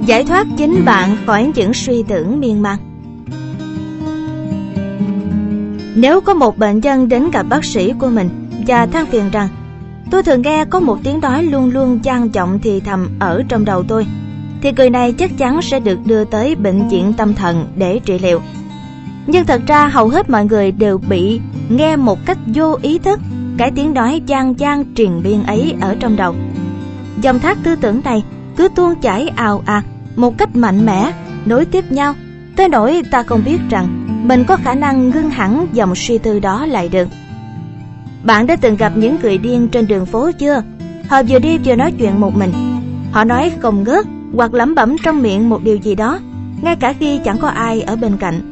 Giải thoát chính bạn khỏi những suy tưởng miên man. Nếu có một bệnh nhân đến gặp bác sĩ của mình và than phiền rằng tôi thường nghe có một tiếng nói luôn luôn vang vọng thì thầm ở trong đầu tôi, thì người này chắc chắn sẽ được đưa tới bệnh viện tâm thần để trị liệu. Nhưng thật ra hầu hết mọi người đều bị nghe một cách vô ý thức cái tiếng nói vang vang triền miên ấy ở trong đầu. Dòng thác tư tưởng này cứ tuôn chảy ào ạt một cách mạnh mẽ, nối tiếp nhau, tới nỗi ta không biết rằng mình có khả năng ngưng hẳn dòng suy tư đó lại được. Bạn đã từng gặp những người điên trên đường phố chưa? Họ vừa đi vừa nói chuyện một mình. Họ nói không ngớt hoặc lẩm bẩm trong miệng một điều gì đó, ngay cả khi chẳng có ai ở bên cạnh.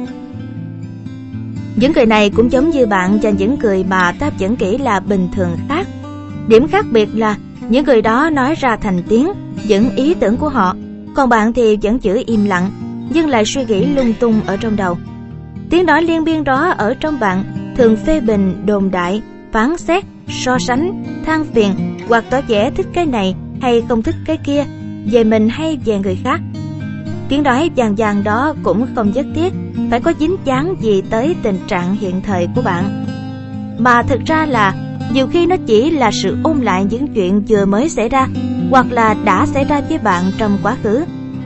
Những người này cũng giống như bạn và những người mà ta vẫn nghĩ là bình thường khác. Điểm khác biệt là những người đó nói ra thành tiếng những ý tưởng của họ, còn bạn thì vẫn giữ im lặng, nhưng lại suy nghĩ lung tung ở trong đầu. Tiếng nói liên miên đó ở trong bạn thường phê bình, đồn đại, phán xét, so sánh, than phiền hoặc tỏ vẻ thích cái này hay không thích cái kia, về mình hay về người khác. Tiếng nói vang vang đó cũng không nhất thiết phải có dính dáng gì tới tình trạng hiện thời của bạn, mà thực ra là nhiều khi nó chỉ là sự ôn lại những chuyện vừa mới xảy ra hoặc là đã xảy ra với bạn trong quá khứ.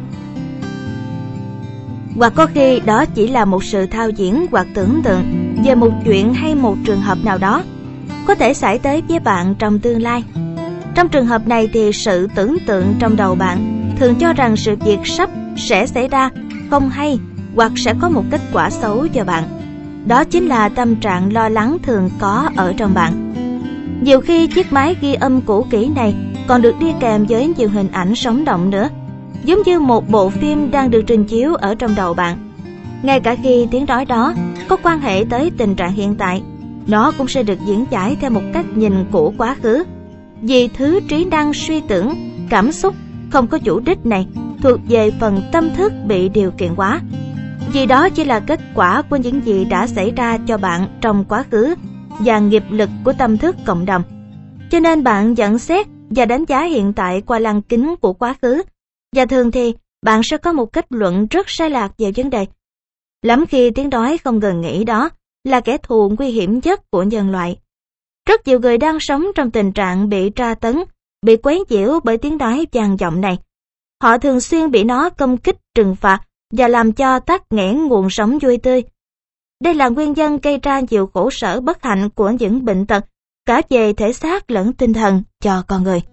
Hoặc có khi đó chỉ là một sự thao diễn hoặc tưởng tượng về một chuyện hay một trường hợp nào đó có thể xảy tới với bạn trong tương lai. Trong trường hợp này thì sự tưởng tượng trong đầu bạn thường cho rằng sự việc sắp sẽ xảy ra không hay hoặc sẽ có một kết quả xấu cho bạn. Đó chính là tâm trạng lo lắng thường có ở trong bạn. Nhiều khi chiếc máy ghi âm cũ kỹ này còn được đi kèm với nhiều hình ảnh sống động nữa, giống như một bộ phim đang được trình chiếu ở trong đầu bạn. Ngay cả khi tiếng nói đó có quan hệ tới tình trạng hiện tại, nó cũng sẽ được diễn giải theo một cách nhìn của quá khứ. Vì thứ trí năng suy tưởng, cảm xúc không có chủ đích này thuộc về phần tâm thức bị điều kiện hóa. Vì đó chỉ là kết quả của những gì đã xảy ra cho bạn trong quá khứ và nghiệp lực của tâm thức cộng đồng. Cho nên bạn nhận xét và đánh giá hiện tại qua lăng kính của quá khứ, và thường thì bạn sẽ có một kết luận rất sai lạc về vấn đề. Lắm khi tiếng nói không ngừng nghĩ đó là kẻ thù nguy hiểm nhất của nhân loại. Rất nhiều người đang sống trong tình trạng bị tra tấn, bị quấy nhiễu bởi tiếng nói vang vọng này. Họ thường xuyên bị nó công kích, trừng phạt và làm cho tắc nghẽn nguồn sống vui tươi. Đây là nguyên nhân gây ra nhiều khổ sở bất hạnh của những bệnh tật, cả về thể xác lẫn tinh thần cho con người.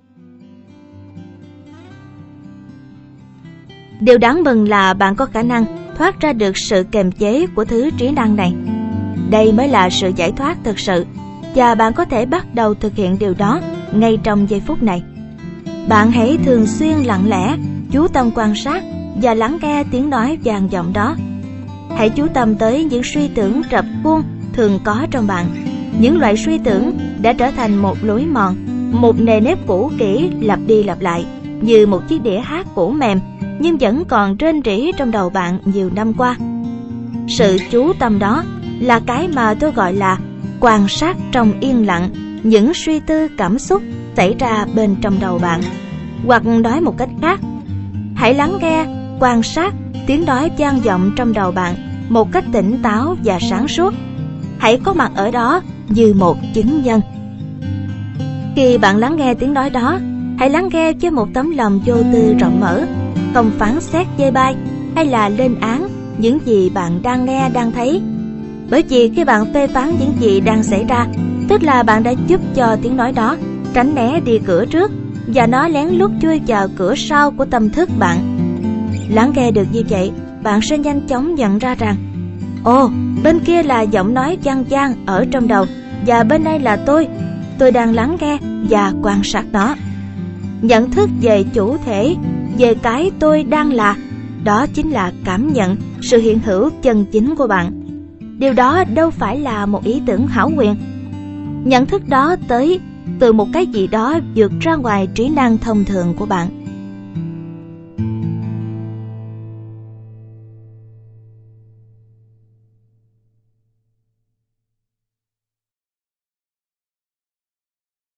Điều đáng mừng là bạn có khả năng thoát ra được sự kềm chế của thứ trí năng này. Đây mới là sự giải thoát thực sự, và bạn có thể bắt đầu thực hiện điều đó ngay trong giây phút này. Bạn hãy thường xuyên lặng lẽ, chú tâm quan sát và lắng nghe tiếng nói vang vọng đó. Hãy chú tâm tới những suy tưởng rập khuôn thường có trong bạn. Những loại suy tưởng đã trở thành một lối mòn, một nề nếp cũ kỹ lặp đi lặp lại, như một chiếc đĩa hát cũ mềm nhưng vẫn còn rên rỉ trong đầu bạn nhiều năm qua. Sự chú tâm đó là cái mà tôi gọi là quan sát trong yên lặng những suy tư cảm xúc xảy ra bên trong đầu bạn. Hoặc nói một cách khác, hãy lắng nghe, quan sát tiếng nói vang vọng trong đầu bạn một cách tỉnh táo và sáng suốt. Hãy có mặt ở đó như một chứng nhân. Khi bạn lắng nghe tiếng nói đó, hãy lắng nghe với một tấm lòng vô tư rộng mở, không phán xét chê bai hay là lên án những gì bạn đang nghe, đang thấy. Bởi vì khi bạn phê phán những gì đang xảy ra, tức là bạn đã giúp cho tiếng nói đó tránh né đi cửa trước và nó lén lút chui vào cửa sau của tâm thức bạn. Lắng nghe được như vậy, bạn sẽ nhanh chóng nhận ra rằng bên kia là giọng nói vang vang ở trong đầu, và bên đây là tôi đang lắng nghe và quan sát nó. Nhận thức về chủ thể, về cái tôi đang là, đó chính là cảm nhận sự hiện hữu chân chính của bạn. Điều đó đâu phải là một ý tưởng hão huyền. Nhận thức đó tới từ một cái gì đó vượt ra ngoài trí năng thông thường của bạn.